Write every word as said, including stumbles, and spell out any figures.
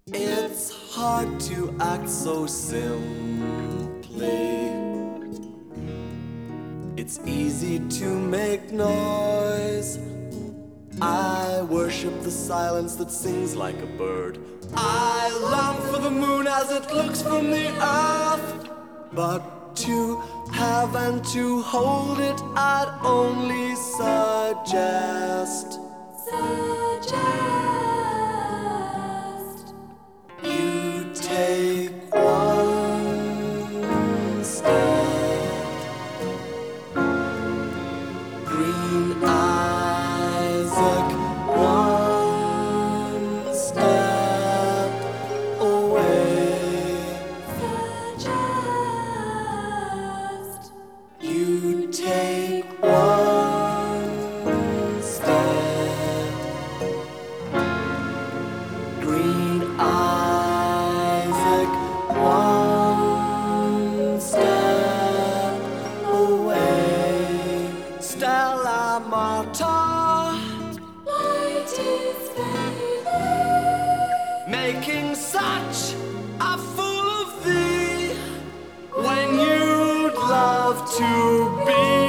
It's hard to act so simply. It's easy to make noise. I worship the silence that sings like a bird. I long for the moon as it looks from the earth. But to have and to hold it, I'd only suggest. Suggest You take one step. Green Isaac, one step away. Suggest You take one step. Green Isaac, one step away. Stella Marta, light is fading, making such a fool of thee when you'd love to be